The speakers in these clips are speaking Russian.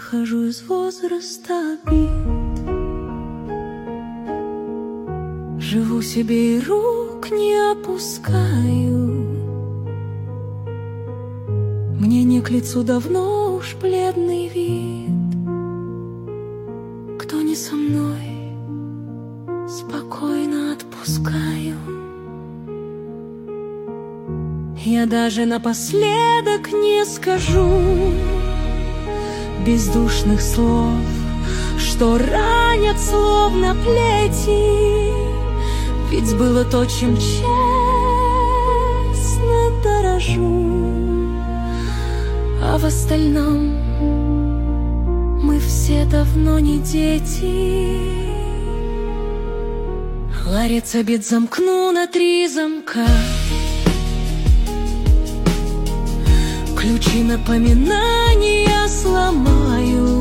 выхожу из возраста обид. Живу себе и рук не опускаю. Мне не к лицу давно уж бледный вид. Кто не со мной, спокойно отпускаю. Я даже напоследок не скажу бездушных слов, что ранят словно плети. Ведь было то, чем честно дорожу. А в остальном мы все давно не дети. Ларец обед замкну на 3 замка. Ключи напоминания сломаю.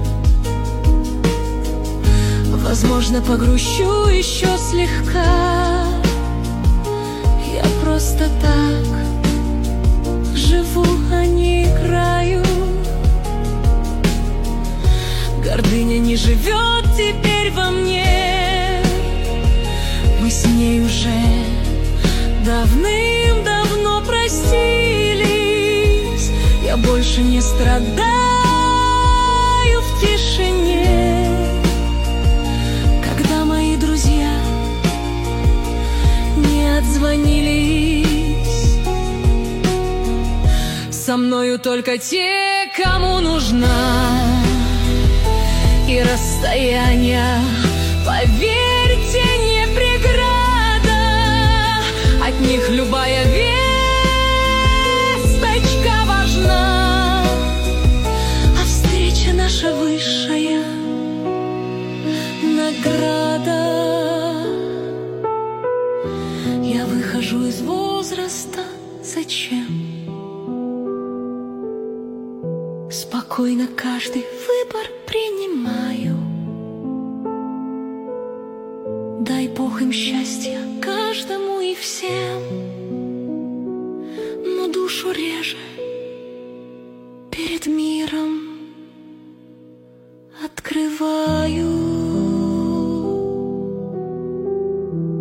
Возможно, погрущу еще слегка. Я просто так живу, а не играю. Гордыня не живет теперь во мне. Мы с ней уже давным-давно простились. Я больше не страдаю в тишине, когда мои друзья не отзвонились. Со мною только те, кому нужна. И расстояние, поверьте, не преграда. От них любая весточка важна. А встреча наша высшая награда. Я выхожу из возраста. Зачем? Спокойно каждый выбор принимаю. Дай Бог им счастья, каждому и всем. Но душу реже перед миром открываю.